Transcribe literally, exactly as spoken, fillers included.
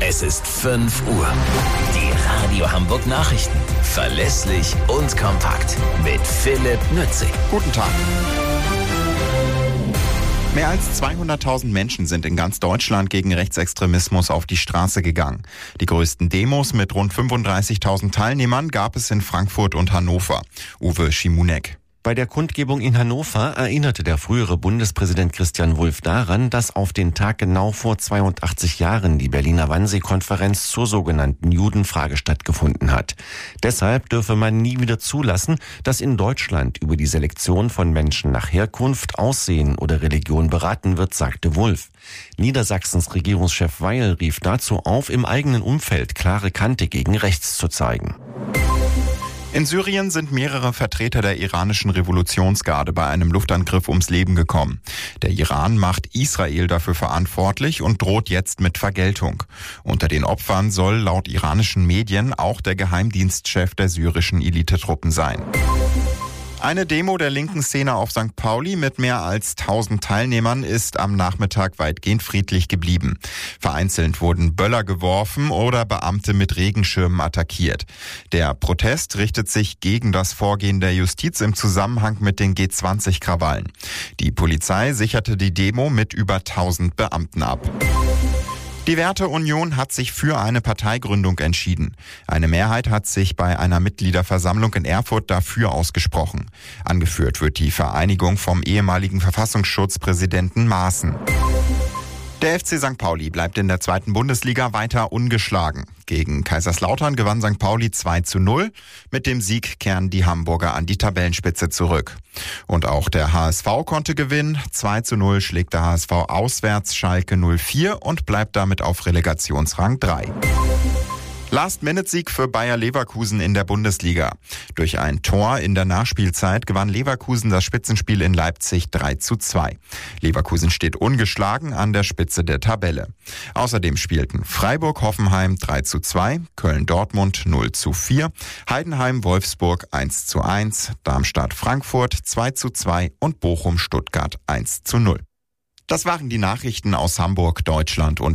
Es ist fünf Uhr. Die Radio Hamburg Nachrichten. Verlässlich und kompakt. Mit Philipp Nützig. Guten Tag. Mehr als zweihunderttausend Menschen sind in ganz Deutschland gegen Rechtsextremismus auf die Straße gegangen. Die größten Demos mit rund fünfunddreißigtausend Teilnehmern gab es in Frankfurt und Hannover. Uwe Schimunek. Bei der Kundgebung in Hannover erinnerte der frühere Bundespräsident Christian Wulff daran, dass auf den Tag genau vor zweiundachtzig Jahren die Berliner Wannsee-Konferenz zur sogenannten Judenfrage stattgefunden hat. Deshalb dürfe man nie wieder zulassen, dass in Deutschland über die Selektion von Menschen nach Herkunft, Aussehen oder Religion beraten wird, sagte Wulff. Niedersachsens Regierungschef Weil rief dazu auf, im eigenen Umfeld klare Kante gegen rechts zu zeigen. In Syrien sind mehrere Vertreter der iranischen Revolutionsgarde bei einem Luftangriff ums Leben gekommen. Der Iran macht Israel dafür verantwortlich und droht jetzt mit Vergeltung. Unter den Opfern soll laut iranischen Medien auch der Geheimdienstchef der syrischen Elitetruppen sein. Eine Demo der linken Szene auf Sankt Pauli mit mehr als tausend Teilnehmern ist am Nachmittag weitgehend friedlich geblieben. Vereinzelt wurden Böller geworfen oder Beamte mit Regenschirmen attackiert. Der Protest richtet sich gegen das Vorgehen der Justiz im Zusammenhang mit den G zwanzig Krawallen. Die Polizei sicherte die Demo mit über tausend Beamten ab. Die Werteunion hat sich für eine Parteigründung entschieden. Eine Mehrheit hat sich bei einer Mitgliederversammlung in Erfurt dafür ausgesprochen. Angeführt wird die Vereinigung vom ehemaligen Verfassungsschutzpräsidenten Maaßen. Der F C Sankt Pauli bleibt in der zweiten Bundesliga weiter ungeschlagen. Gegen Kaiserslautern gewann Sankt Pauli zwei zu null. Mit dem Sieg kehren die Hamburger an die Tabellenspitze zurück. Und auch der H S V konnte gewinnen. zwei zu null schlägt der H S V auswärts Schalke null vier und bleibt damit auf Relegationsrang drei. Last-Minute-Sieg für Bayer Leverkusen in der Bundesliga. Durch ein Tor in der Nachspielzeit gewann Leverkusen das Spitzenspiel in Leipzig drei zu zwei. Leverkusen steht ungeschlagen an der Spitze der Tabelle. Außerdem spielten Freiburg-Hoffenheim drei zu zwei, Köln-Dortmund null zu vier, Heidenheim-Wolfsburg eins zu eins, Darmstadt-Frankfurt zwei zu zwei und Bochum-Stuttgart eins zu null. Das waren die Nachrichten aus Hamburg, Deutschland und